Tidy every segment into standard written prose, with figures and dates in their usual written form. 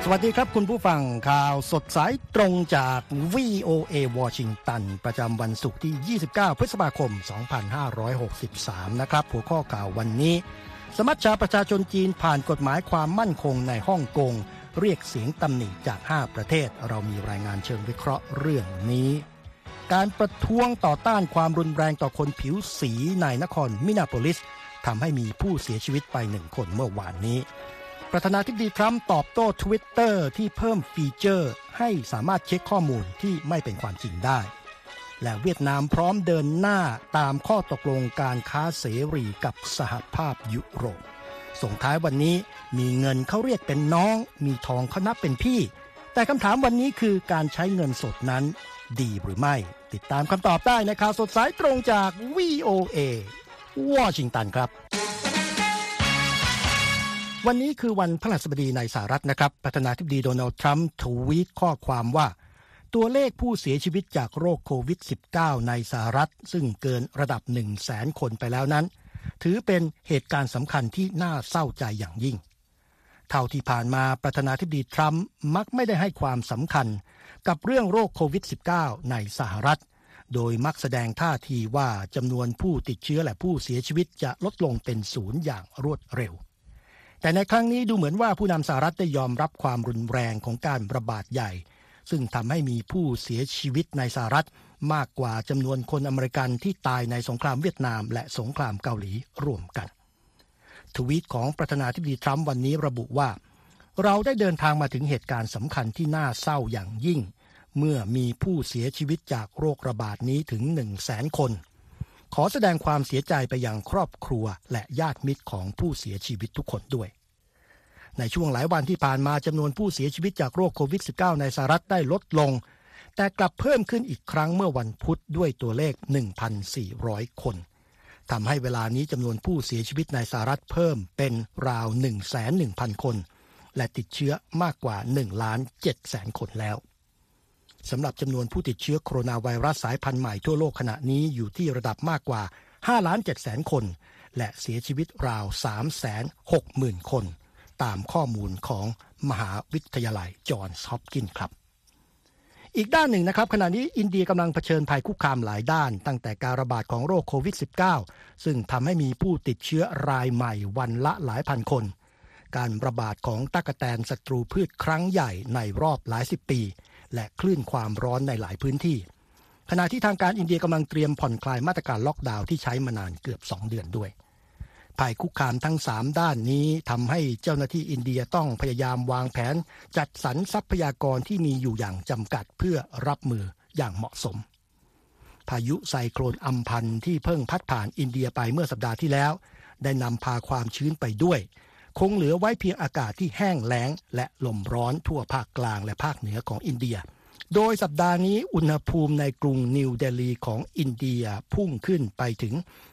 วัสดีครับคุณผู้ฟังข่าวสดสายตรงจาก VOA วอชิงตันประจำวันศุกร์ที่29พฤษภาคม2563นะครับหัวข้อข่าววันนี้สมัชชาประชาชนจีนผ่านกฎหมายความมั่นคงในฮ่องกงเรียกเสียงตำหนิจาก5ประเทศเรามีรายงานเชิงวิเคราะห์เรื่องนี้การประท้วงต่อต้านความรุนแรงต่อคนผิวสีในนครมินาโพลิสทำให้มีผู้เสียชีวิตไป1คนเมื่อวานนี้ประธานาธิบดีทรัมป์ตอบโต้ Twitter ที่เพิ่มฟีเจอร์ให้สามารถเช็คข้อมูลที่ไม่เป็นความจริงได้และเวียดนามพร้อมเดินหน้าตามข้อตกลงการค้าเสรีกับสหภาพยุโรปส่งท้ายวันนี้มีเงินเขาเรียกเป็นน้องมีทองเขานับเป็นพี่แต่คำถามวันนี้คือการใช้เงินสดนั้นดีหรือไม่ติดตามคำตอบได้ในข่าวสดสายตรงจาก VOA วอชิงตันครับวันนี้คือวันพฤหัสบดีในสหรัฐนะครับประธานาธิบดีโดนัลด์ทรัมป์ทวีตข้อความว่าตัวเลขผู้เสียชีวิตจากโรคโควิด -19 ในสหรัฐซึ่งเกินระดับ 100,000 คนไปแล้วนั้นถือเป็นเหตุการณ์สำคัญที่น่าเศร้าใจอย่างยิ่งเท่าที่ผ่านมาประธานาธิบดีทรัมป์มักไม่ได้ให้ความสำคัญกับเรื่องโรคโควิด -19 ในสหรัฐโดยมักแสดงท่าทีว่าจำนวนผู้ติดเชื้อและผู้เสียชีวิตจะลดลงเป็นศูนย์อย่างรวดเร็วแต่ในครั้งนี้ดูเหมือนว่าผู้นำสหรัฐได้ยอมรับความรุนแรงของการระบาดใหญ่ซึ่งทำให้มีผู้เสียชีวิตในสหรัฐมากกว่าจำนวนคนอเมริกันที่ตายในสงครามเวียดนามและสงครามเกาหลีรวมกันทวีตของประธานาธิบดีทรัมป์วันนี้ระบุว่าเราได้เดินทางมาถึงเหตุการณ์สำคัญที่น่าเศร้าอย่างยิ่งเมื่อมีผู้เสียชีวิตจากโรคระบาดนี้ถึง 100,000 คนขอแสดงความเสียใจไปยังครอบครัวและญาติมิตรของผู้เสียชีวิตทุกคนด้วยในช่วงหลายวันที่ผ่านมาจำนวนผู้เสียชีวิตจากโรคโควิด -19 ในสหรัฐได้ลดลงแต่กลับเพิ่มขึ้นอีกครั้งเมื่อวันพุธด้วยตัวเลข 1,400 คนทำให้เวลานี้จำนวนผู้เสียชีวิตในสหรัฐเพิ่มเป็นราว 110,000 คนและติดเชื้อมากกว่า 1,700,000 คนแล้วสำหรับจำนวนผู้ติดเชื้อโคโรนาไวรัสสายพันธุ์ใหม่ทั่วโลกขณะนี้อยู่ที่ระดับมากกว่า 5,700,000 คนและเสียชีวิตราว 360,000 คนตามข้อมูลของมหาวิทยาลัยจอห์นส์ฮอปกินส์ครับอีกด้านหนึ่งนะครับขณะนี้อินเดียกำลังเผชิญภัยคุกคามหลายด้านตั้งแต่การระบาดของโรคโควิด -19 ซึ่งทำให้มีผู้ติดเชื้อรายใหม่วันละหลายพันคนการระบาดของตั๊กแตนศัตรูพืชครั้งใหญ่ในรอบหลายสิบปีและคลื่นความร้อนในหลายพื้นที่ขณะที่ทางการอินเดียกำลังเตรียมผ่อนคลายมาตรการล็อกดาวน์ที่ใช้มานานเกือบ2 เดือนด้วยภัยคุกคามทั้ง3ด้านนี้ทำให้เจ้าหน้าที่อินเดียต้องพยายามวางแผนจัดสรรทรัพยากรที่มีอยู่อย่างจำกัดเพื่อรับมืออย่างเหมาะสมพายุไซโคลนอัมพันที่เพิ่งพัดผ่านอินเดียไปเมื่อสัปดาห์ที่แล้วได้นำพาความชื้นไปด้วยคงเหลือไว้เพียงอากาศที่แห้งแล้งและลมร้อนทั่วภาคกลางและภาคเหนือของอินเดียโดยสัปดาห์นี้อุณหภูมิในกรุงนิวเดลีของอินเดียพุ่งขึ้นไปถึง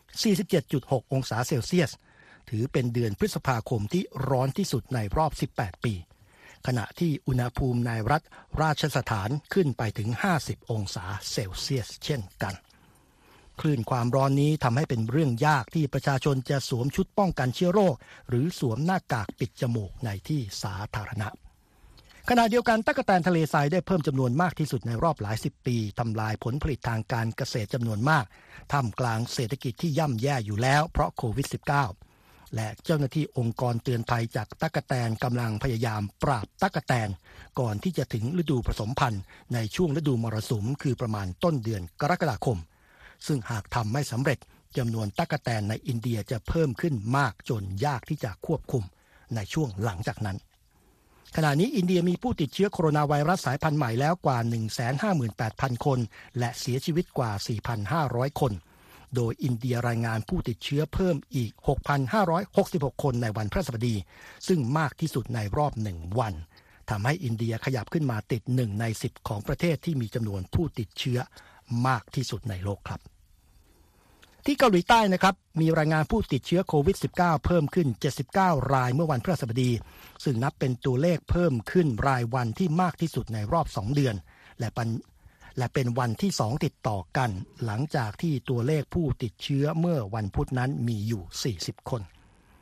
47.6 องศาเซลเซียสถือเป็นเดือนพฤษภาคมที่ร้อนที่สุดในรอบ 18 ปีขณะที่อุณหภูมิในรัฐราชสถานขึ้นไปถึง 50 องศาเซลเซียสเช่นกันคลื่นความร้อนนี้ทำให้เป็นเรื่องยากที่ประชาชนจะสวมชุดป้องกันเชื้อโรคหรือสวมหน้ากากปิดจมูกในที่สาธารณะขณะเดียวกันตั๊กแตนทะเลทรายได้เพิ่มจำนวนมากที่สุดในรอบหลายสิบปีทำลายผลผลิตทางการเกษตรจำนวนมากท่ามกลางเศรษฐกิจที่ย่ำแย่อยู่แล้วเพราะโควิด -19 และเจ้าหน้าที่องค์กรเตือนภัยจากตั๊กแตนกำลังพยายามปราบตั๊กแตนก่อนที่จะถึงฤดูผสมพันธุ์ในช่วงฤดูมรสุมคือประมาณต้นเดือนกรกฎาคมซึ่งหากทำไม่สำเร็จจำนวนตั๊กแตนในอินเดียจะเพิ่มขึ้นมากจนยากที่จะควบคุมในช่วงหลังจากนั้นขณะนี้อินเดียมีผู้ติดเชื้อโคโรนาไวรัสสายพันธุ์ใหม่แล้วกว่า 158,000 คนและเสียชีวิตกว่า 4,500 คนโดยอินเดียรายงานผู้ติดเชื้อเพิ่มอีก 6,566 คนในวันพฤหัสบดีซึ่งมากที่สุดในรอบ1 วันทำให้อินเดียขยับขึ้นมาติด1 ใน 10ของประเทศที่มีจำนวนผู้ติดเชื้อมากที่สุดในโลกครับที่เกาหลีใต้นะครับมีรายงานผู้ติดเชื้อโควิด -19 เพิ่มขึ้น79 รายเมื่อวันพฤหัสบดีซึ่งนับเป็นตัวเลขเพิ่มขึ้นรายวันที่มากที่สุดในรอบ2 เดือนและเป็นวันที่2ติดต่อกันหลังจากที่ตัวเลขผู้ติดเชื้อเมื่อวันพุธนั้นมีอยู่40 คน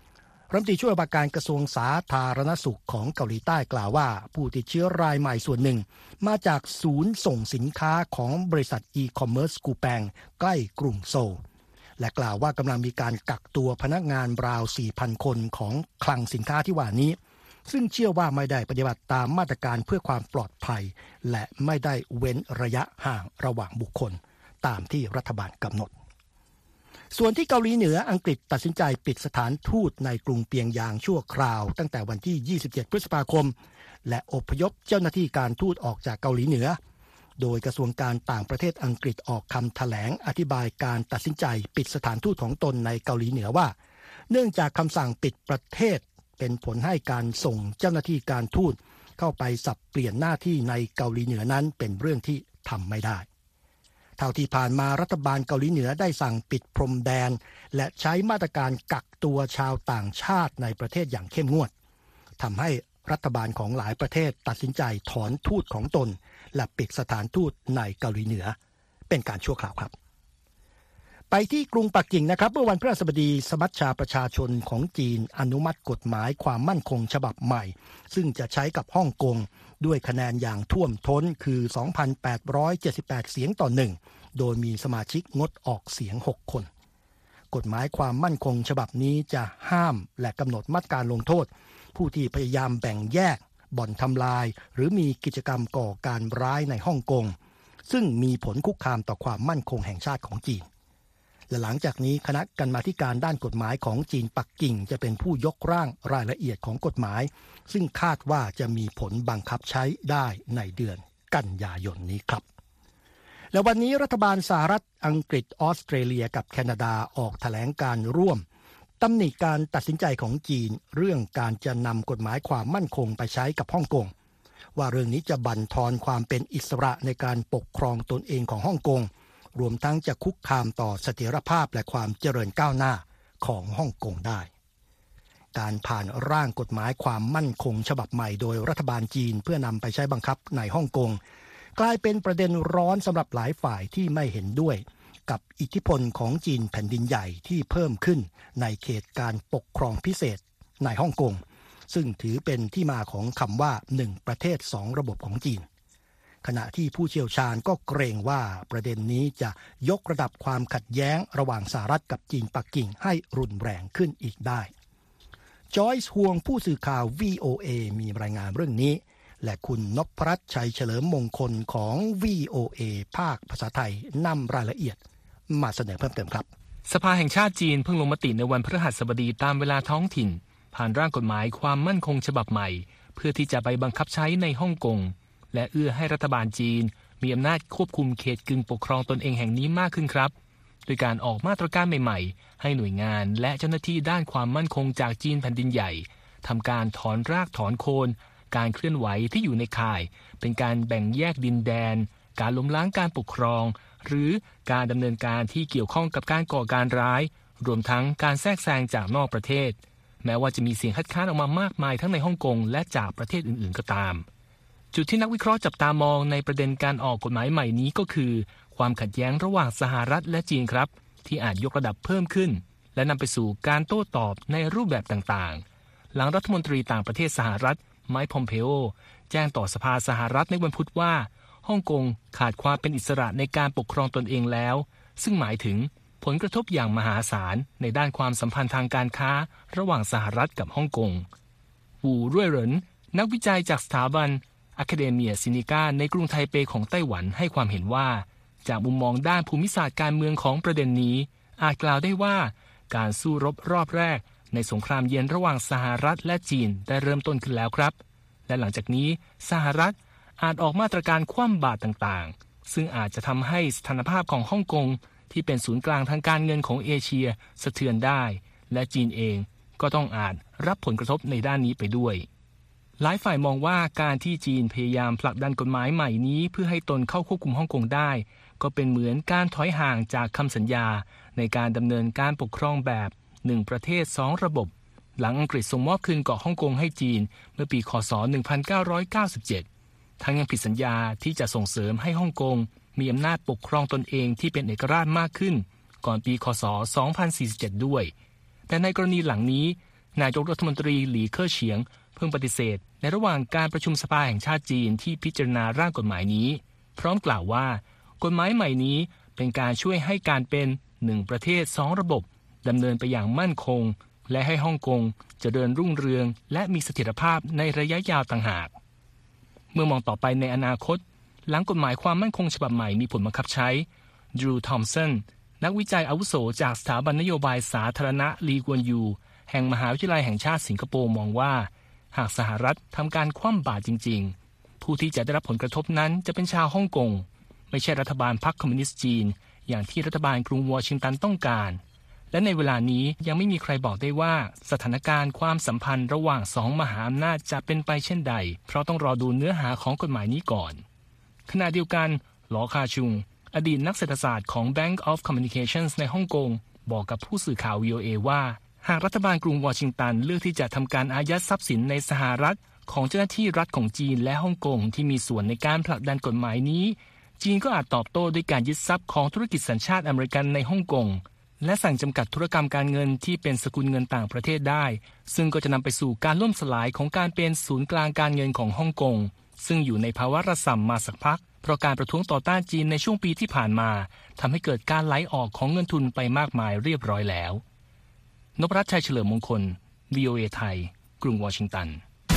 รัฐมนตรีช่วยว่าการกระทรวงสาธารณสุขของเกาหลีใต้กล่าวว่าผู้ติดเชื้อรายใหม่ส่วนหนึ่งมาจากศูนย์ส่งสินค้าของบริษัทอีคอมเมิร์ซกูแปงใกล้กรุงโซลและกล่าวว่ากำลังมีการกักตัวพนักงานราว 4,000 คนของคลังสินค้าที่ว่านี้ซึ่งเชื่อว่าไม่ได้ปฏิบัติตามมาตรการเพื่อความปลอดภัยและไม่ได้เว้นระยะห่างระหว่างบุคคลตามที่รัฐบาลกำหนดส่วนที่เกาหลีเหนืออังกฤษตัดสินใจปิดสถานทูตในกรุงเปียงยางชั่วคราวตั้งแต่วันที่ 27 พฤษภาคมและอพยพเจ้าหน้าที่การทูตออกจากเกาหลีเหนือโดยกระทรวงการต่างประเทศอังกฤษออกคำแถลงอธิบายการตัดสินใจปิดสถานทูตของตนในเกาหลีเหนือว่าเนื่องจากคำสั่งปิดประเทศเป็นผลให้การส่งเจ้าหน้าที่การทูตเข้าไปสับเปลี่ยนหน้าที่ในเกาหลีเหนือนั้นเป็นเรื่องที่ทำไม่ได้เท่าที่ผ่านมารัฐบาลเกาหลีเหนือได้สั่งปิดพรมแดนและใช้มาตรการกักตัวชาวต่างชาติในประเทศอย่างเข้มงวดทำให้รัฐบาลของหลายประเทศตัดสินใจถอนทูตของตนและปิดสถานทูตในเกาหลีเหนือเป็นการชั่วคราวครับไปที่กรุงปักกิ่งนะครับเมื่อวันพฤหัสบดีสมัชชาประชาชนของจีนอนุมัติกฎหมายความมั่นคงฉบับใหม่ซึ่งจะใช้กับฮ่องกงด้วยคะแนนอย่างท่วมท้นคือ 2,878 เสียงต่อ1โดยมีสมาชิกงดออกเสียง6คนกฎหมายความมั่นคงฉบับนี้จะห้ามและกำหนดมาตรการลงโทษผู้ที่พยายามแบ่งแยกบ่อนทำลายหรือมีกิจกรรมก่อการร้ายในฮ่องกงซึ่งมีผลคุกคามต่อความมั่นคงแห่งชาติของจีนและหลังจากนี้คณะกรรมาธิการด้านกฎหมายของจีนปักกิ่งจะเป็นผู้ยกร่างรายละเอียดของกฎหมายซึ่งคาดว่าจะมีผลบังคับใช้ได้ในเดือนกันยายนนี้ครับและวันนี้รัฐบาลสหรัฐอังกฤษออสเตรเลียกับแคนาดาออกแถลงการร่วมตำหนิการตัดสินใจของจีนเรื่องการจะนำกฎหมายความมั่นคงไปใช้กับฮ่องกงว่าเรื่องนี้จะบั่นทอนความเป็นอิสระในการปกครองตนเองของฮ่องกงรวมทั้งจะคุกคามต่อเสถียรภาพและความเจริญก้าวหน้าของฮ่องกงได้การผ่านร่างกฎหมายความมั่นคงฉบับใหม่โดยรัฐบาลจีนเพื่อนำไปใช้บังคับในฮ่องกงกลายเป็นประเด็นร้อนสำหรับหลายฝ่ายที่ไม่เห็นด้วยกับอิทธิพลของจีนแผ่นดินใหญ่ที่เพิ่มขึ้นในเขตการปกครองพิเศษในฮ่องกงซึ่งถือเป็นที่มาของคำว่า1ประเทศ2ระบบของจีนขณะที่ผู้เชี่ยวชาญก็เกรงว่าประเด็นนี้จะยกระดับความขัดแย้งระหว่างสหรัฐกับจีนปักกิ่งให้รุนแรงขึ้นอีกได้จอยส์ฮวงผู้สื่อข่าว VOA มีรายงานเรื่องนี้และคุณนพรัตน์ชัยเฉลิมมงคลของ VOA ภาคภาษาไทยนำรายละเอียดมาเสนอเพิ่มเติมครับสภาแห่งชาติจีนเพิ่งลงมติในวันพฤหัสบดีตามเวลาท้องถิ่นผ่านร่างกฎหมายความมั่นคงฉบับใหม่เพื่อที่จะไปบังคับใช้ในฮ่องกงและเอื้อให้รัฐบาลจีนมีอำนาจควบคุมเขตกึ่งปกครองตนเองแห่งนี้มากขึ้นครับโดยการออกมาตรการใหม่ๆให้หน่วยงานและเจ้าหน้าที่ด้านความมั่นคงจากจีนแผ่นดินใหญ่ทำการถอนรากถอนโคนการเคลื่อนไหวที่อยู่ในข่ายเป็นการแบ่งแยกดินแดนการล้มล้างการปกครองหรือการดำเนินการที่เกี่ยวข้องกับการก่อการร้ายรวมทั้งการแทรกแซงจากนอกประเทศแม้ว่าจะมีเสียงคัดค้านออกมามากมายทั้งในฮ่องกงและจากประเทศอื่นๆก็ตามจุดที่นักวิเคราะห์จับตามองในประเด็นการออกกฎหมายใหม่นี้ก็คือความขัดแย้งระหว่างสหรัฐและจีนครับที่อาจยกระดับเพิ่มขึ้นและนำไปสู่การโต้ตอบในรูปแบบต่างๆหลังรัฐมนตรีต่างประเทศสหรัฐไมค์ พอมเพโอแจ้งต่อสภาสหรัฐในวันพุธว่าฮ่องกงขาดความเป็นอิสระในการปกครองตนเองแล้วซึ่งหมายถึงผลกระทบอย่างมหาศาลในด้านความสัมพันธ์ทางการค้าระหว่างสหรัฐกับฮ่องกงวูเร่ยเหรินนักวิจัยจากสถาบันอะคาเดเมียซินิก้าในกรุงไทเปของไต้หวันให้ความเห็นว่าจากมุมมองด้านภูมิศาสตร์การเมืองของประเด็นนี้อาจกล่าวได้ว่าการสู้รบรอบแรกในสงครามเย็นระหว่างสหรัฐและจีนได้เริ่มต้นขึ้นแล้วครับและหลังจากนี้สหรัฐอาจออกมาตรการคว่ำบาตรต่างๆซึ่งอาจจะทำให้สถานภาพของฮ่องกงที่เป็นศูนย์กลางทางการเงินของเอเชียสะเทือนได้และจีนเองก็ต้องอาจรับผลกระทบในด้านนี้ไปด้วยหลายฝ่ายมองว่าการที่จีนพยายามผลักดันกฎหมายใหม่นี้เพื่อให้ตนเข้าควบคุมฮ่องกงได้ก็เป็นเหมือนการถอยห่างจากคำสัญญาในการดำเนินการปกครองแบบ1ประเทศ2ระบบหลังอังกฤษส่งมอบคืนเกาะฮ่องกงให้จีนเมื่อปีค.ศ. 1997ทั้งยังผิดสัญญาที่จะส่งเสริมให้ฮ่องกงมีอำนาจปกครองตนเองที่เป็นเอกราชมากขึ้นก่อนปีค.ศ. 2047ด้วยแต่ในกรณีหลังนี้นายกรัฐมนตรีหลีเค่อเฉียงเพิ่งปฏิเสธในระหว่างการประชุมสภาแห่งชาติจีนที่พิจารณาร่างกฎหมายนี้พร้อมกล่าวว่ากฎหมายใหม่นี้เป็นการช่วยให้การเป็น1ประเทศ2ระบบดำเนินไปอย่างมั่นคงและให้ฮ่องกงเจริญรุ่งเรืองและมีเสถียรภาพในระยะยาวต่างหากเมื่อมองต่อไปในอนาคตหลังกฎหมายความมั่นคงฉบับใหม่มีผลบังคับใช้ดรูว์ทอมสันนักวิจัยอาวุโสจากสถาบันนโยบายสาธารณะลีกวนยูแห่งมหาวิทยาลัยแห่งชาติสิงคโปร์มองว่าหากสหรัฐทำการคว่ำบาตรจริงๆผู้ที่จะได้รับผลกระทบนั้นจะเป็นชาวฮ่องกงไม่ใช่รัฐบาลพรรคคอมมิวนิสต์จีนอย่างที่รัฐบาลกรุงวอชิงตันต้องการและในเวลานี้ยังไม่มีใครบอกได้ว่าสถานการณ์ความสัมพันธ์ระหว่างสองมหาอำนาจจะเป็นไปเช่นใดเพราะต้องรอดูเนื้อหาของกฎหมายนี้ก่อนขณะเดียวกันหลอคาชุงอดีตนักเศรษฐศาสตร์ของ Bank of Communications ในฮ่องกงบอกกับผู้สื่อข่าว VOA ว่าหากรัฐบาลกรุงวอชิงตันเลือกที่จะทำการอายัดทรัพย์สินในสหรัฐของเจ้าหน้าที่รัฐของจีนและฮ่องกงที่มีส่วนในการผลักดันกฎหมายนี้จีนก็อาจตอบโต้ด้วยการยึดทรัพย์ของธุรกิจสัญชาติอเมริกันในฮ่องกงและสั่งจำกัดธุรกรรมการเงินที่เป็นสกุลเงินต่างประเทศได้ซึ่งก็จะนำไปสู่การล่มสลายของการเป็นศูนย์กลางการเงินของฮ่องกงซึ่งอยู่ในภาวะระส่ำมาสักพักเพราะการประท้วงต่อต้านจีนในช่วงปีที่ผ่านมาทำให้เกิดการไหลออกของเงินทุนไปมากมายเรียบร้อยแล้วนพรัตน์ชัยเฉลิมมงคล VOA ไทยกรุงวอชิงตัน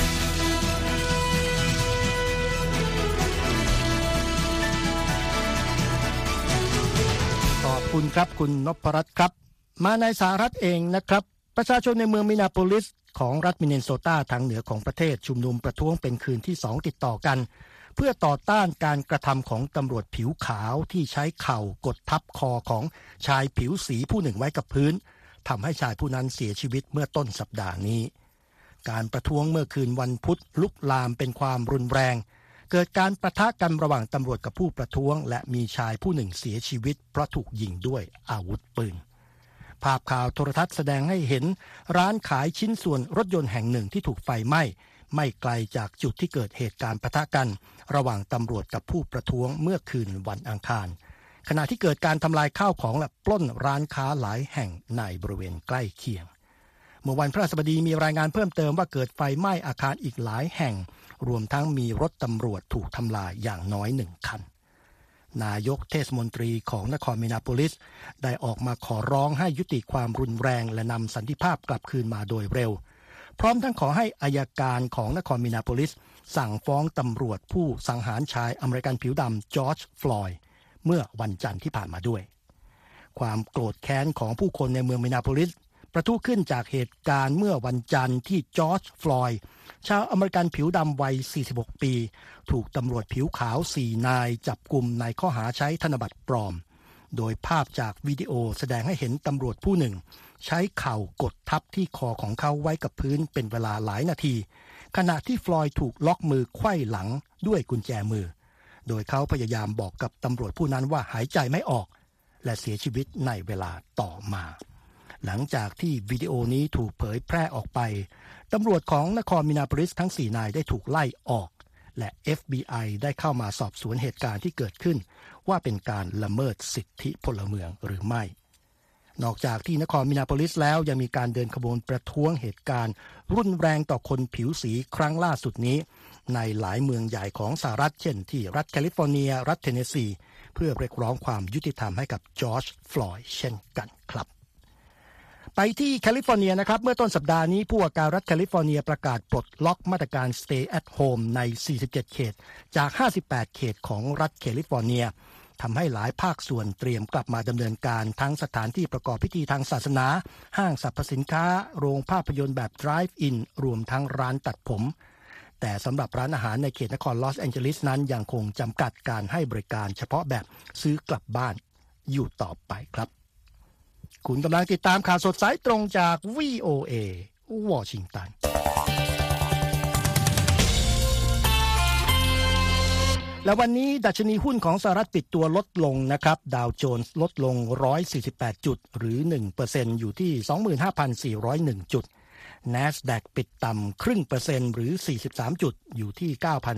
ขอบคุณครับคุณนพรัตน์ครับมาในสหรัฐเองนะครับประชาชนในเมืองมินนาโพลิสของรัฐมินนิโซตาทางเหนือของประเทศชุมนุมประท้วงเป็นคืนที่2ติดต่อกันเพื่อต่อต้านการกระทำของตำรวจผิวขาวที่ใช้เข่ากดทับคอของชายผิวสีผู้หนึ่งไว้กับพื้นทำให้ชายผู้นั้นเสียชีวิตเมื่อต้นสัปดาห์นี้การประท้วงเมื่อคืนวันพุธลุกลามเป็นความรุนแรงเกิดการปะทะกันระหว่างตำรวจกับผู้ประท้วงและมีชายผู้หนึ่งเสียชีวิตเพราะถูกยิงด้วยอาวุธปืนภาพข่าวโทรทัศน์แสดงให้เห็นร้านขายชิ้นส่วนรถยนต์แห่งหนึ่งที่ถูกไฟไหม้ไม่ไกลจากจุดที่เกิดเหตุการณ์ปะทะกันระหว่างตำรวจกับผู้ประท้วงเมื่อคืนวันอังคารขณะที่เกิดการทำลายข้าวของและปล้นร้านค้าหลายแห่งในบริเวณใกล้เคียงเมื่อวันพฤหัสบดีมีรายงานเพิ่มเติมว่าเกิดไฟไหม้อาคารอีกหลายแห่งรวมทั้งมีรถตำรวจถูกทำลายอย่างน้อย1 คันนายกเทศมนตรีของนครมินนาโพลิสได้ออกมาขอร้องให้ยุติความรุนแรงและนำสันติภาพกลับคืนมาโดยเร็วพร้อมทั้งขอให้อัยการของนครมินนาโพลิสสั่งฟ้องตำรวจผู้สังหารชายอเมริกันผิวดำจอร์จฟลอยด์เมื่อวันจันทร์ที่ผ่านมาด้วยความโกรธแค้นของผู้คนในเมืองมินนาโพลิสประทุขึ้นจากเหตุการณ์เมื่อวันจันทร์ที่จอร์จฟลอยด์ชาวอเมริกันผิวดำวัย46 ปีถูกตำรวจผิวขาว4 นายจับกุมในข้อหาใช้ธนบัตรปลอมโดยภาพจากวิดีโอแสดงให้เห็นตำรวจผู้หนึ่งใช้เข่ากดทับที่คอของเขาไว้กับพื้นเป็นเวลาหลายนาทีขณะที่ฟลอยด์ถูกล็อกมือไขว้หลังด้วยกุญแจมือโดยเขาพยายามบอกกับตำรวจผู้นั้นว่าหายใจไม่ออกและเสียชีวิตในเวลาต่อมาหลังจากที่วิดีโอนี้ถูกเผยแพร่ออกไปตำรวจของนครมินนาโพลิสทั้ง4 นายได้ถูกไล่ออกและ FBI ได้เข้ามาสอบสวนเหตุการณ์ที่เกิดขึ้นว่าเป็นการละเมิดสิทธิพลเมืองหรือไม่นอกจากที่นครมินนาโพลิสแล้วยังมีการเดินขบวนประท้วงเหตุการณ์รุนแรงต่อคนผิวสีครั้งล่าสุดนี้ในหลายเมืองใหญ่ของสหรัฐเช่นที่รัฐแคลิฟอร์เนียรัฐเทนเนสซีเพื่อเรียกร้องความยุติธรรมให้กับจอร์จฟลอยด์เช่นกันครับไปที่แคลิฟอร์เนียนะครับเมื่อต้นสัปดาห์นี้ผู้ว่าการรัฐแคลิฟอร์เนียประกาศปลดล็อกมาตรการ Stay at Home ใน 47 เขตจาก58 เขตของรัฐแคลิฟอร์เนียทำให้หลายภาคส่วนเตรียมกลับมาดำเนินการทั้งสถานที่ประกอบพิธีทางศาสนาห้างสรรพสินค้าโรงภาพยนตร์แบบ Drive-in รวมทั้งร้านตัดผมแต่สำหรับร้านอาหารในเขตนครลอสแองเจลิสนั้นยังคงจำกัดการให้บริการเฉพาะแบบซื้อกลับบ้านอยู่ต่อไปครับคุณกำลังติดตามข่าวสดสายตรงจาก VOA วอชิงตันและวันนี้ดัชนีหุ้นของสหรัฐปิดตัวลดลงนะครับดาวโจนส์ลดลง148จุดหรือ 1% อยู่ที่ 25,401 จุด NASDAQ ปิดต่ำ0.5% หรือ43จุดอยู่ที่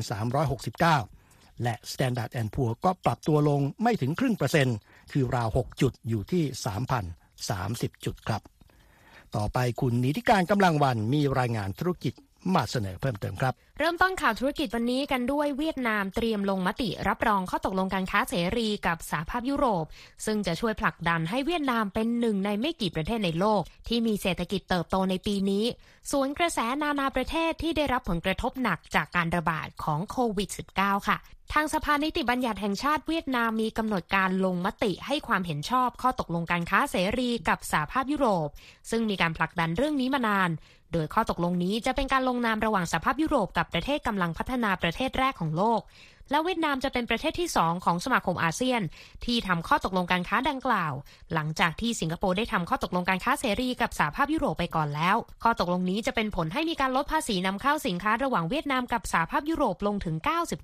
9,369 และ Standard & Poor's ก็ปรับตัวลงไม่ถึง0.5%คือราว6จุดอยู่ที่ 3,030 จุดครับต่อไปคุณนิติการกำลังวันมีรายงานธุรกิจมาเสนอเพิ่มเติมครับเริ่มต้นข่าวธุรกิจวันนี้กันด้วยเวียดนามเตรียมลงมติรับรองข้อตกลงการค้าเสรีกับสหภาพยุโรปซึ่งจะช่วยผลักดันให้เวียดนามเป็นหนึ่งในไม่กี่ประเทศในโลกที่มีเศรษฐกิจเติบโตในปีนี้สวนกระแสนานาประเทศที่ได้รับผลกระทบหนักจากการระบาดของโควิด -19 ค่ะทางสภานิติบัญญัติแห่งชาติเวียดนามมีกำหนดการลงมติให้ความเห็นชอบข้อตกลงการค้าเสรีกับสหภาพยุโรปซึ่งมีการผลักดันเรื่องนี้มานานโดยข้อตกลงนี้จะเป็นการลงนามระหว่างสหภาพยุโรปกับประเทศกำลังพัฒนาประเทศแรกของโลกและเวียดนามจะเป็นประเทศที่2ของสมาคมอาเซียนที่ทำข้อตกลงการค้าดังกล่าวหลังจากที่สิงคโปร์ได้ทำข้อตกลงการค้าเสรีกับสหภาพยุโรปไปก่อนแล้วข้อตกลงนี้จะเป็นผลให้มีการลดภาษีนำเข้าสินค้าระหว่างเวียดนามกับสหภาพยุโรปลงถึง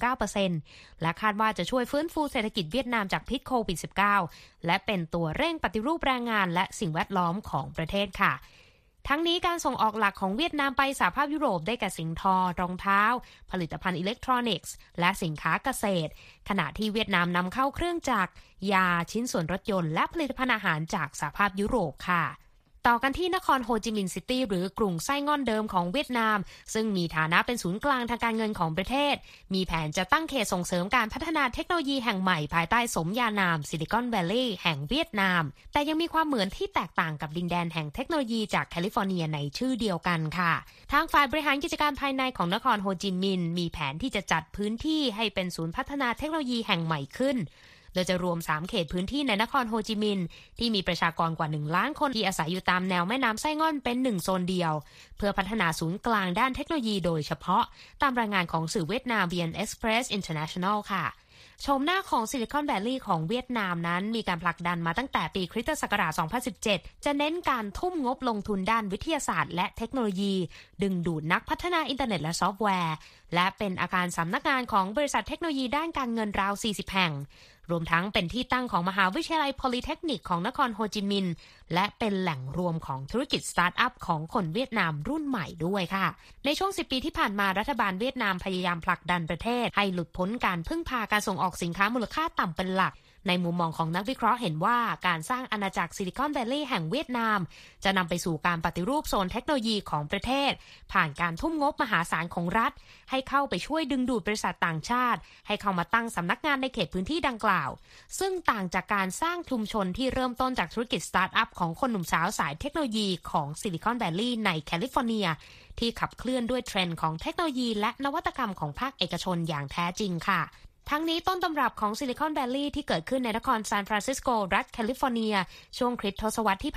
99% และคาดว่าจะช่วยฟื้นฟูเศรษฐกิจเวียดนามจากพิษโควิด -19 และเป็นตัวเร่งปฏิรูปแรงงานและสิ่งแวดล้อมของประเทศค่ะทั้งนี้การส่งออกหลักของเวียดนามไปสหภาพยุโรปได้แก่สิ่งทอรองเท้าผลิตภัณฑ์อิเล็กทรอนิกส์และสินค้าเกษตรขณะที่เวียดนามนำเข้าเครื่องจักรยาชิ้นส่วนรถยนต์และผลิตภัณฑ์อาหารจากสหภาพยุโรปค่ะต่อกันที่นครโฮจิมินห์ซิตี้หรือกรุงไส้ง่อนเดิมของเวียดนามซึ่งมีฐานะเป็นศูนย์กลางทางการเงินของประเทศมีแผนจะตั้งเขตส่งเสริมการพัฒนาเทคโนโลยีแห่งใหม่ภายใต้สมญานามซิลิคอนแวลลีย์แห่งเวียดนามแต่ยังมีความเหมือนที่แตกต่างกับดินแดนแห่งเทคโนโลยีจากแคลิฟอร์เนียในชื่อเดียวกันค่ะทางฝ่ายบริหารกิจการภายในของนครโฮจิมินห์มีแผนที่จะจัดพื้นที่ให้เป็นศูนย์พัฒนาเทคโนโลยีแห่งใหม่ขึ้นโดยจะรวม3เขตพื้นที่ในนครโฮจิมินห์ที่มีประชากรกว่า1ล้านคนที่อาศัยอยู่ตามแนวแม่น้ำไส้ง่อนเป็น1โซนเดียวเพื่อพัฒนาศูนย์กลางด้านเทคโนโลยีโดยเฉพาะตามรายงานของสื่อเวียดนาม VN Express International ค่ะชมหน้าของซิลิคอนแวลลีย์ของเวียดนามนั้นมีการผลักดันมาตั้งแต่ปีคริสตศักราช 2017 จะเน้นการทุ่มงบลงทุนด้านวิทยาศาสตร์และเทคโนโลยีดึงดูดนักพัฒนาอินเทอร์เน็ตและซอฟต์แวร์และเป็นอาคารสำนักงานของบริษัทเทคโนโลยีด้านการเงินราว 40 แห่งรวมทั้งเป็นที่ตั้งของมหาวิทยาลัยโพลีเทคนิคของนครโฮจิมินห์และเป็นแหล่งรวมของธุรกิจสตาร์ทอัพของคนเวียดนามรุ่นใหม่ด้วยค่ะในช่วง10ปีที่ผ่านมารัฐบาลเวียดนามพยายามผลักดันประเทศให้หลุดพ้นการพึ่งพาการส่งออกสินค้ามูลค่าต่ำเป็นหลักในมุมมองของนักวิเคราะห์เห็นว่าการสร้างอาณาจักรซิลิคอนแวลลีย์แห่งเวียดนามจะนำไปสู่การปฏิรูปโซนเทคโนโลยีของประเทศผ่านการทุ่มงบมหาศาลของรัฐให้เข้าไปช่วยดึงดูดบริษัทต่างชาติให้เข้ามาตั้งสำนักงานในเขตพื้นที่ดังกล่าวซึ่งต่างจากการสร้างชุมชนที่เริ่มต้นจากธุรกิจสตาร์ทอัพของคนหนุ่มสาวสายเทคโนโลยีของซิลิคอนแวลลีย์ในแคลิฟอร์เนียที่ขับเคลื่อนด้วยเทรนด์ของเทคโนโลยีและนวัตกรรมของภาคเอกชนอย่างแท้จริงค่ะทั้งนี้ต้นตำรับของซิลิคอนแวลลีย์ที่เกิดขึ้นในนครซานฟรานซิสโกรัฐแคลิฟอร์เนียช่วงคริสตศตวรรษที่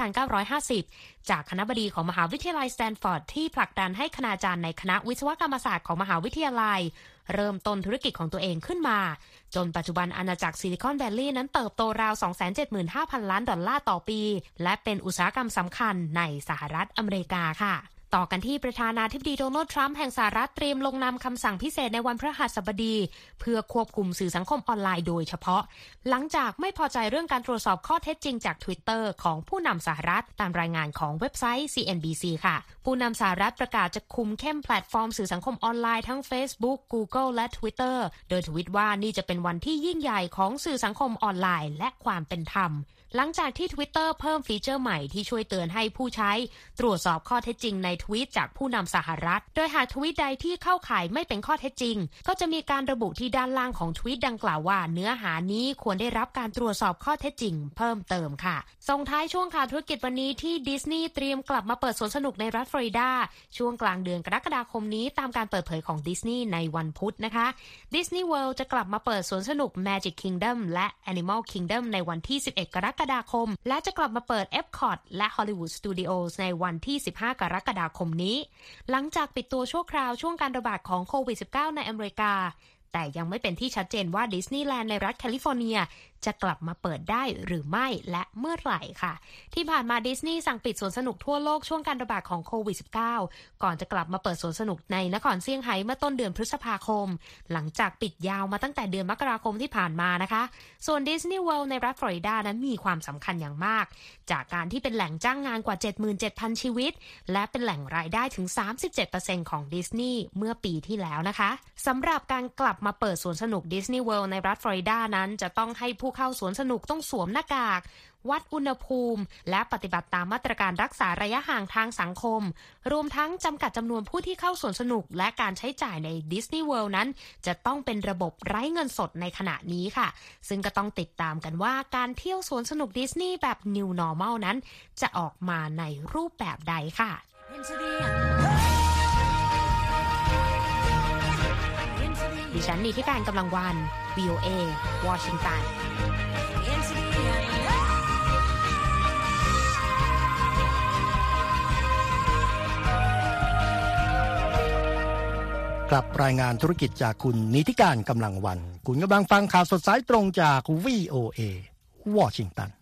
1950 จากคณบดีของมหาวิทยาลัยสแตนฟอร์ดที่ผลักดันให้คณาจารย์ในคณะวิศวกรรมศาสตร์ของมหาวิทยาลัยเริ่มต้นธุรกิจของตัวเองขึ้นมาจนปัจจุบันอาณาจักรซิลิคอนแวลลีย์นั้นเติบโตราว 275,000 ล้านดอลลาร์ต่อปีและเป็นอุตสาหกรรมสำคัญในสหรัฐอเมริกาค่ะต่อกันที่ประธานาธิบดีโดนัลด์ทรัมป์แห่งสหรัฐเตรียมลงนามคำสั่งพิเศษในวันพฤหัสบดีเพื่อควบคุมสื่อสังคมออนไลน์โดยเฉพาะหลังจากไม่พอใจเรื่องการตรวจสอบข้อเท็จจริงจาก Twitter ของผู้นำสหรัฐตามรายงานของเว็บไซต์ CNBC ค่ะผู้นำสหรัฐประกาศจะคุมเข้มแพลตฟอร์มสื่อสังคมออนไลน์ทั้ง Facebook Google และ Twitter โดยทวิตว่านี่จะเป็นวันที่ยิ่งใหญ่ของสื่อสังคมออนไลน์และความเป็นธรรมหลังจากที่ Twitter เพิ่มฟีเจอร์ใหม่ที่ช่วยเตือนให้ผู้ใช้ตรวจสอบข้อเท็จจริงในทวีตจากผู้นำสหรัฐโดยหากทวีตใดที่เข้าข่ายไม่เป็นข้อเท็จจริงก็จะมีการระบุที่ด้านล่างของทวีตดังกล่าวว่าเนื้อหานี้ควรได้รับการตรวจสอบข้อเท็จจริงเพิ่มเติมค่ะส่งท้ายช่วงข่าวธุรกิจวันนี้ที่ดิสนีย์เตรียมกลับมาเปิดสวนสนุกในรัฐฟลอริดาช่วงกลางเดือนกรกฎาคมนี้ตามการเปิดเผยของดิสนีย์ในวันพุธนะคะดิสนีย์เวิลด์จะกลับมาเปิดสวนสนุก Magic Kingdom และ Animal Kingdom ในวันที่11กรกฎาคมและจะกลับมาเปิด Epcot และ Hollywood Studios ในวันที่15กรกฎาคมนี้หลังจากปิดตัวชั่วคราวช่วงการระบาดของโควิด -19 ในอเมริกาแต่ยังไม่เป็นที่ชัดเจนว่าดิสนีย์แลนด์ในรัฐแคลิฟอร์เนียจะกลับมาเปิดได้หรือไม่และเมื่อไหร่ค่ะที่ผ่านมาดิสนีย์สั่งปิดสวนสนุกทั่วโลกช่วงการระบาดของโควิด -19 ก่อนจะกลับมาเปิดสวนสนุกในนครเซี่ยงไฮ้เมื่อต้นเดือนพฤษภาคมหลังจากปิดยาวมาตั้งแต่เดือนมกราคมที่ผ่านมานะคะส่วนดิสนีย์เวิลด์ในรัฐฟลอริดานั้นมีความสำคัญอย่างมากจากการที่เป็นแหล่งจ้างงานกว่า 77,000 ชีวิตและเป็นแหล่งรายได้ถึง 37% ของดิสนีย์เมื่อปีที่แล้วนะคะสำหรับการกลับมาเปิดสวนสนุกดิสนีย์เวิลด์ในรัฐฟลอริดานั้นจะต้องให้ผู้เข้าสวนสนุกต้องสวมหน้ากากวัดอุณหภูมิและปฏิบัติตามมาตรการรักษาระยะห่างทางสังคมรวมทั้งจำกัดจำนวนผู้ที่เข้าสวนสนุกและการใช้จ่ายในดิสนีย์เวิลด์นั้นจะต้องเป็นระบบไร้เงินสดในขณะนี้ค่ะซึ่งก็ต้องติดตามกันว่าการเที่ยวสวนสนุกดิสนีย์แบบ New Normal นั้นจะออกมาในรูปแบบใดค่ะดิฉันนิติการกำลังวัน VOA วอชิงตันกลับรายงานธุรกิจจากคุณนิติการกำลังวันคุณกำลังฟังข่าวสดสายตรงจาก VOA วอชิงตัน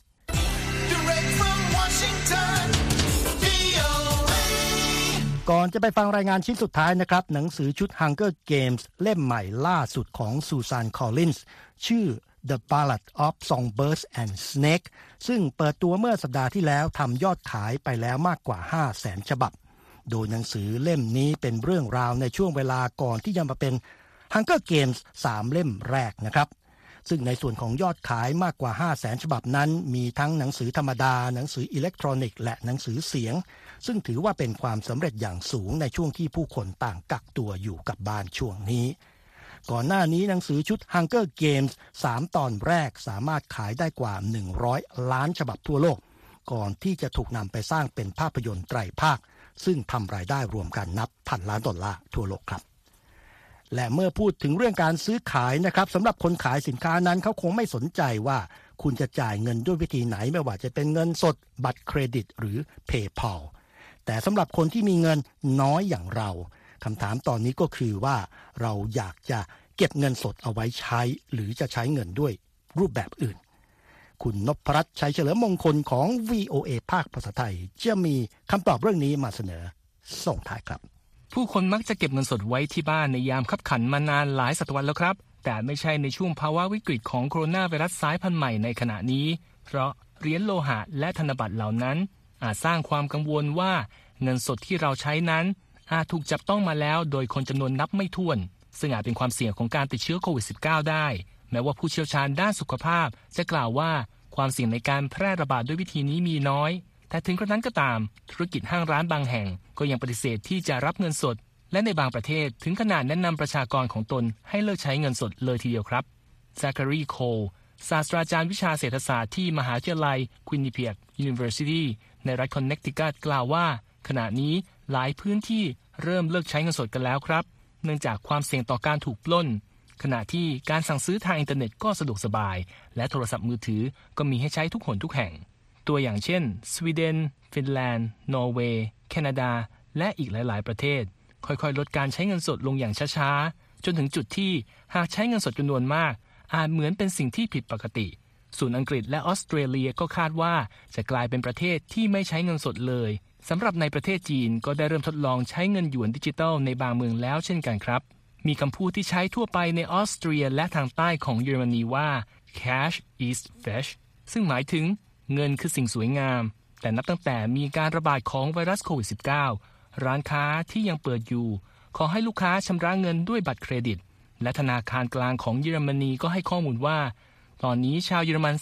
ก่อนจะไปฟังรายงานชิ้นสุดท้ายนะครับหนังสือชุด Hunger Games เล่มใหม่ล่าสุดของซูซานคอลลินส์ชื่อ The Ballad of Songbirds and Snakes ซึ่งเปิดตัวเมื่อสัปดาห์ที่แล้วทำยอดขายไปแล้วมากกว่า 500,000 ฉบับโดยหนังสือเล่มนี้เป็นเรื่องราวในช่วงเวลาก่อนที่จะมาเป็น Hunger Games 3 เล่มแรกนะครับซึ่งในส่วนของยอดขายมากกว่า 500,000 ฉบับนั้นมีทั้งหนังสือธรรมดาหนังสืออิเล็กทรอนิกส์และหนังสือเสียงซึ่งถือว่าเป็นความสำเร็จอย่างสูงในช่วงที่ผู้คนต่างกักตัวอยู่กับบ้านช่วงนี้ก่อนหน้านี้หนังสือชุด Hunger Games 3 ตอนแรกสามารถขายได้กว่า100 ล้านฉบับทั่วโลกก่อนที่จะถูกนำไปสร้างเป็นภาพยนตร์ไตรภาคซึ่งทำรายได้รวมกันนับพันล้านดอลลาร์ทั่วโลกครับและเมื่อพูดถึงเรื่องการซื้อขายนะครับสำหรับคนขายสินค้านั้นเขาคงไม่สนใจว่าคุณจะจ่ายเงินด้วยวิธีไหนไม่ว่าจะเป็นเงินสดบัตรเครดิตหรือ PayPal แต่สำหรับคนที่มีเงินน้อยอย่างเราคำถามตอนนี้ก็คือว่าเราอยากจะเก็บเงินสดเอาไว้ใช้หรือจะใช้เงินด้วยรูปแบบอื่นคุณนพรัตน์ชัยเฉลิมมงคลของ VOA ภาคภาษาไทยจะมีคำตอบเรื่องนี้มาเสนอส่งท้ายครับผู้คนมักจะเก็บเงินสดไว้ที่บ้านในยามคับขันมานานหลายศตวรรษแล้วครับแต่ไม่ใช่ในช่วงภาวะวิกฤตของโคโรนาไวรัสสายพันธุ์ใหม่ในขณะนี้เพราะเหรียญโลหะและธนบัตรเหล่านั้นอาจสร้างความกังวลว่าเงินสดที่เราใช้นั้นอาจถูกจับต้องมาแล้วโดยคนจำนวนนับไม่ถ้วนซึ่งอาจเป็นความเสี่ยงของการติดเชื้อโควิด -19 ได้แม้ว่าผู้เชี่ยวชาญด้านสุขภาพจะกล่าวว่าความเสี่ยงในการแพร่ระบาดด้วยวิธีนี้มีน้อยแต่ถึงกระนั้นก็ตามธุรกิจห้างร้านบางแห่งก็ยังปฏิเสธที่จะรับเงินสดและในบางประเทศถึงขนาดแนะนำประชากรของตนให้เลิกใช้เงินสดเลยทีเดียวครับซาคารีโคลศาสตราจารย์วิชาเศรษฐศาสตร์ที่มหาวิทยาลัย Quinnipiac University ในรัฐคอนเนคติคัตกล่าวว่าขณะนี้หลายพื้นที่เริ่มเลิกใช้เงินสดกันแล้วครับเนื่องจากความเสี่ยงต่อการถูกปล้นขณะที่การสั่งซื้อทางอินเทอร์เน็ตก็สะดวกสบายและโทรศัพท์มือถือก็มีให้ใช้ทุกหนทุกแห่งตัวอย่างเช่นสวีเดนฟินแลนด์นอร์เวย์แคนาดาและอีกหลายๆประเทศค่อยๆลดการใช้เงินสดลงอย่างช้าๆจนถึงจุดที่หากใช้เงินสดจำนวนมากอาจเหมือนเป็นสิ่งที่ผิดปกติส่วนอังกฤษและออสเตรเลียก็คาดว่าจะกลายเป็นประเทศที่ไม่ใช้เงินสดเลยสำหรับในประเทศจีนก็ได้เริ่มทดลองใช้เงินหยวนดิจิทัลในบางเมืองแล้วเช่นกันครับมีคำพูดที่ใช้ทั่วไปในออสเตรียและทางใต้ของเยอรมนีว่า cash is fresh ซึ่งหมายถึงเงินคือสิ่งสวยงามแต่นับตั้งแต่มีการระบาดของไวรัสโควิด -19 ร้านค้าที่ยังเปิดอยู่ขอให้ลูกค้าชำระเงินด้วยบัตรเครดิตและธนาคารกลางของเยอรมนีก็ให้ข้อมูลว่าตอนนี้ชาวเยอรมัน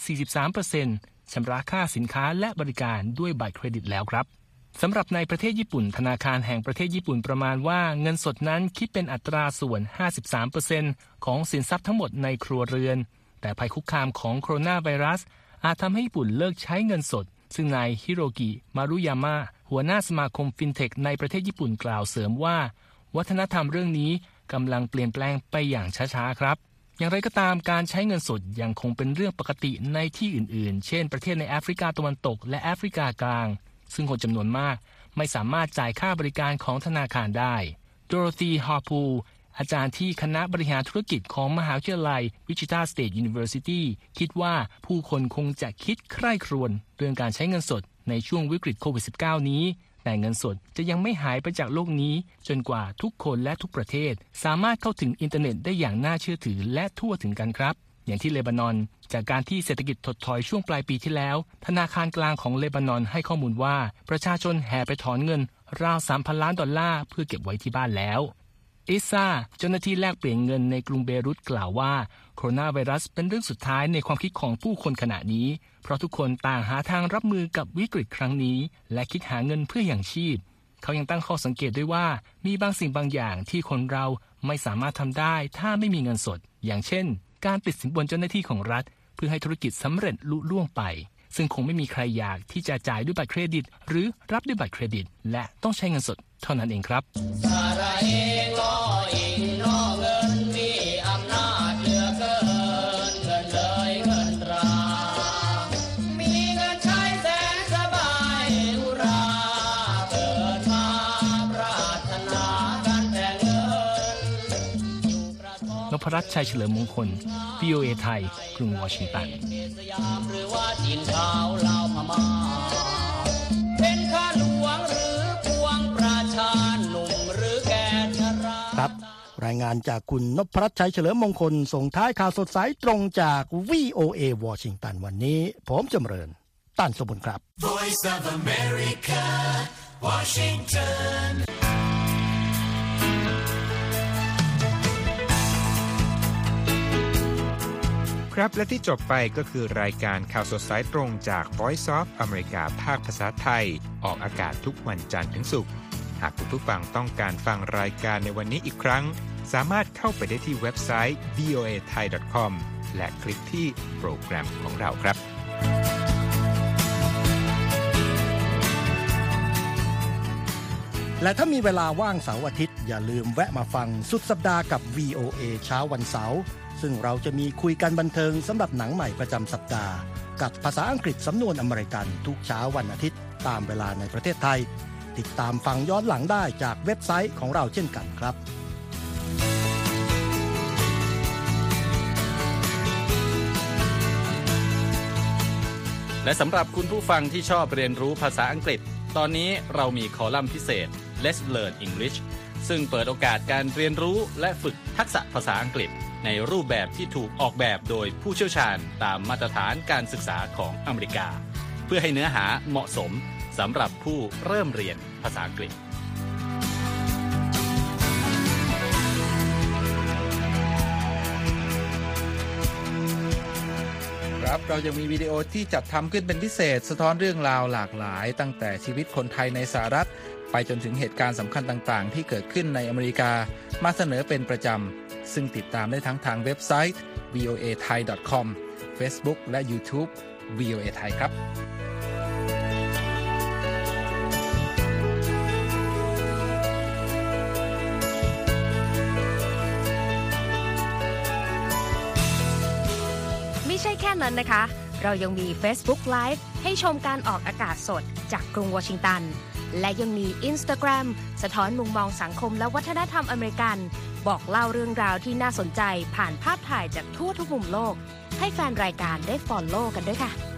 43% ชำระค่าสินค้าและบริการด้วยบัตรเครดิตแล้วครับสำหรับในประเทศญี่ปุ่นธนาคารแห่งประเทศญี่ปุ่นประมาณว่าเงินสดนั้นคิดเป็นอัตราส่วน 53% ของสินทรัพย์ทั้งหมดในครัวเรือนแต่ภัยคุกคามของโคโรนาไวรัสอาจทำให้ญี่ปุ่นเลิกใช้เงินสดซึ่งนายฮิโรกิมารุยามะหัวหน้าสมาคมฟินเทคในประเทศญี่ปุ่นกล่าวเสริมว่าวัฒนธรรมเรื่องนี้กำลังเปลี่ยนแปลงไปอย่างช้าๆครับอย่างไรก็ตามการใช้เงินสดยังคงเป็นเรื่องปกติในที่อื่นๆเช่นประเทศในแอฟริกาตะวันตกและแอฟริกากลางซึ่งคนจำนวนมากไม่สามารถจ่ายค่าบริการของธนาคารได้โดโรธีฮาร์พูอาจารย์ที่คณะบริหารธุรกิจของมหาวิทยาลัย Wichita State University คิดว่าผู้คนคงจะคิดใคร่ครวญเรื่องการใช้เงินสดในช่วงวิกฤตโควิด -19 นี้แต่เงินสดจะยังไม่หายไปจากโลกนี้จนกว่าทุกคนและทุกประเทศสามารถเข้าถึงอินเทอร์เน็ตได้อย่างน่าเชื่อถือและทั่วถึงกันครับอย่างที่เลบานอนจากการที่เศรษฐกิจถดถอยช่วงปลายปีที่แล้วธนาคารกลางของเลบานอนให้ข้อมูลว่าประชาชนแห่ไปถอนเงินราว $3,000 ล้านเพื่อเก็บไว้ที่บ้านแล้วเอซ่าเจ้าหน้าที่แลกเปลี่ยนเงินในกรุงเบรุตกล่าวว่าโคโรนาไวรัสเป็นเรื่องสุดท้ายในความคิดของผู้คนขณะนี้เพราะทุกคนต่างหาทางรับมือกับวิกฤตครั้งนี้และคิดหาเงินเพื่ออย่างชีพเขายังตั้งข้อสังเกตด้วยว่ามีบางสิ่งบางอย่างที่คนเราไม่สามารถทำได้ถ้าไม่มีเงินสดอย่างเช่นการติดสินบนเจ้าหน้าที่ของรัฐเพื่อให้ธุรกิจสำเร็จลุล่วงไปซึ่งคงไม่มีใครอยากที่จะจ่ายด้วยบัตรเครดิตหรือรับด้วยบัตรเครดิตและต้องใช้เงินสดเท่านั้นเองครับนพรัตน์ชัยเฉลิมมงคล VOA ไทยกรุงวอชิงตันครับรายงานจากคุณนพรัตน์ชัยเฉลิมมงคลส่งท้ายข่าวสดสายตรงจาก VOA วอชิงตันวันนี้ผมจำเริญตั้นสมบุญครับ Voice of America Washington ครับและที่จบไปก็คือรายการข่าวสดสายตรงจาก Voice of America ภาคภาษาไทยออกอากาศทุกวันจันทร์ถึงศุกร์หากคุณผู้ฟังต้องการฟังรายการในวันนี้อีกครั้งสามารถเข้าไปได้ที่เว็บไซต์ voathai.com และคลิกที่โปรแกรมของเราครับและถ้ามีเวลาว่างเสาร์อาทิตย์อย่าลืมแวะมาฟังสุดสัปดาห์กับ VOA เช้าวันเสาร์ซึ่งเราจะมีคุยกันบันเทิงสำหรับหนังใหม่ประจำสัปดาห์กับภาษาอังกฤษสำนวนอเมริกันทุกเช้าวันอาทิตย์ตามเวลาในประเทศไทยติดตามฟังย้อนหลังได้จากเว็บไซต์ของเราเช่นกันครับและสำหรับคุณผู้ฟังที่ชอบเรียนรู้ภาษาอังกฤษตอนนี้เรามีคอลัมน์พิเศษ Let's Learn English ซึ่งเปิดโอกาสการเรียนรู้และฝึกทักษะภาษาอังกฤษในรูปแบบที่ถูกออกแบบโดยผู้เชี่ยวชาญตามมาตรฐานการศึกษาของอเมริกาเพื่อให้เนื้อหาเหมาะสมสำหรับผู้เริ่มเรียนภาษาอังกฤษครับเรายังมีวิดีโอที่จัดทำขึ้นเป็นพิเศษสะท้อนเรื่องราวหลากหลายตั้งแต่ชีวิตคนไทยในสหรัฐไปจนถึงเหตุการณ์สำคัญต่างๆที่เกิดขึ้นในอเมริกามาเสนอเป็นประจำซึ่งติดตามได้ทั้งทางเว็บไซต์ voathai.com Facebook และ YouTube VOA Thai ครับไม่ใช่แค่นั้นนะคะเรายังมี Facebook Live ให้ชมการออกอากาศสดจากกรุงวอชิงตันและยังมี Instagram สะท้อนมุมมองสังคมและวัฒนธรรมอเมริกันบอกเล่าเรื่องราวที่น่าสนใจผ่านภาพถ่ายจากทั่วทุกมุมโลกให้แฟนรายการได้ follow กันด้วยค่ะ